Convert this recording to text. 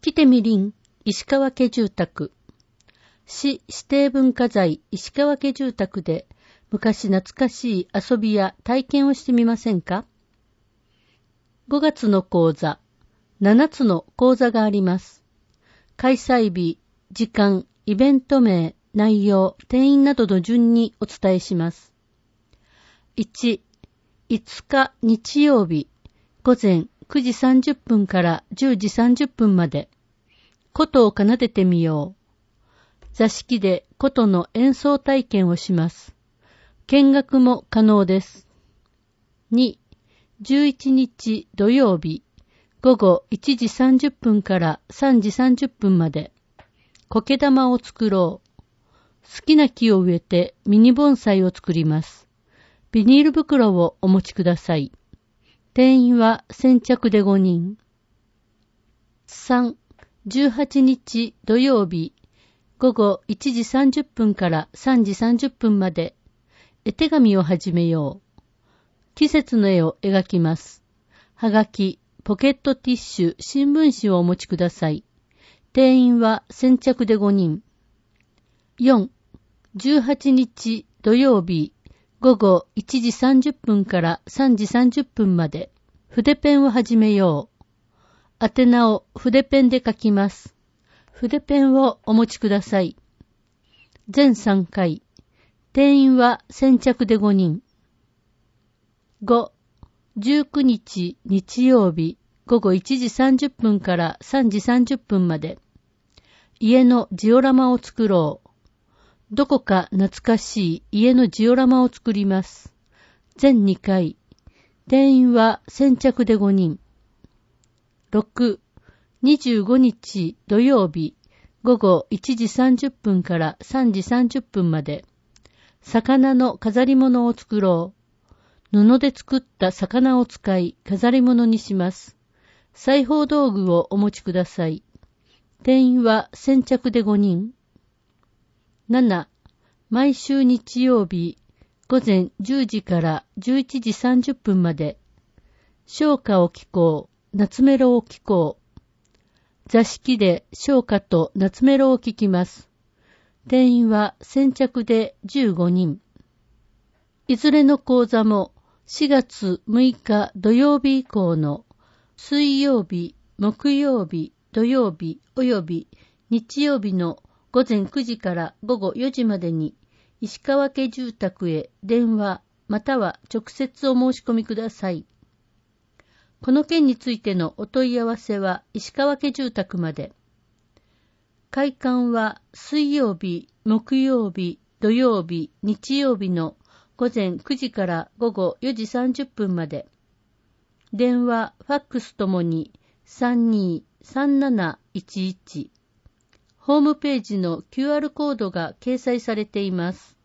北みりん石川家住宅。市指定文化財石川家住宅で昔懐かしい遊びや体験をしてみませんか？ 5 月の講座、7つの講座があります。開催日、時間、イベント名、内容、定員などの順にお伝えします。1、5日日曜日、午前9時30分から10時30分まで、琴を奏でてみよう。座敷で琴の演奏体験をします。見学も可能です。2、11日土曜日、午後1時30分から3時30分まで、苔玉を作ろう。好きな木を植えてミニ盆栽を作ります。ビニール袋をお持ちください。定員は先着で5人。3、18日土曜日、午後1時30分から3時30分まで、絵手紙を始めよう。季節の絵を描きます。はがき、ポケットティッシュ、新聞紙をお持ちください。定員は先着で5人。4、18日土曜日、午後1時30分から3時30分まで、筆ペンを始めよう。宛名を筆ペンで書きます。筆ペンをお持ちください。全3回。定員は先着で5人。5、19日日曜日、午後1時30分から3時30分まで、家のジオラマを作ろう。どこか懐かしい家のジオラマを作ります。全2回。定員は先着で5人。6、25日土曜日、午後1時30分から3時30分まで、魚の飾り物を作ろう。布で作った魚を使い飾り物にします。裁縫道具をお持ちください。定員は先着で5人。7、毎週日曜日、午前10時から11時30分まで、唱歌を聴こう、夏メロを聴こう。座敷で唱歌と夏メロを聴きます。定員は先着で15人。いずれの講座も4月6日土曜日以降の水曜日、木曜日、土曜日及び日曜日の午前9時から午後4時までに石川家住宅へ電話または直接お申し込みください。この件についてのお問い合わせは石川家住宅まで。開館は水曜日、木曜日、土曜日、日曜日の午前9時から午後4時30分まで。電話、ファックスともに323711。ホームページの QR コードが掲載されています。